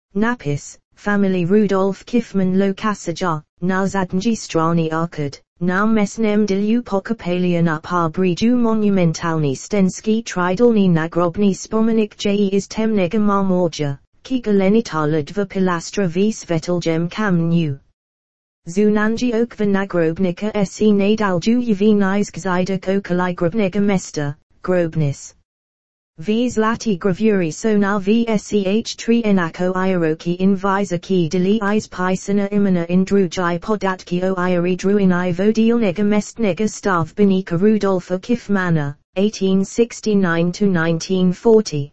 Napis, family Rudolf Kiffman Lokasaja, now Zadnji Strani Arkad, now Mesnem Dilu Pokopalian Uparbriju Monumentalni Stenski Tridalni Nagrobni Spomenik Je is Temnega Marmorja, Kigaleni Taladva Pilastra v Sveteljem Kamnu. Zunanji Okva Nagrobnika se Nadalju Yeviniz Gzida Kokalai Grobnega Mesta, Grobnis. Vs lati gravuri sonal vsch tri enako iroki in visaki deli is pisana imana in drujai podatki o iori druini vodilnega mestnega stav benika Rudolfa Kiffmana, 1869–1940.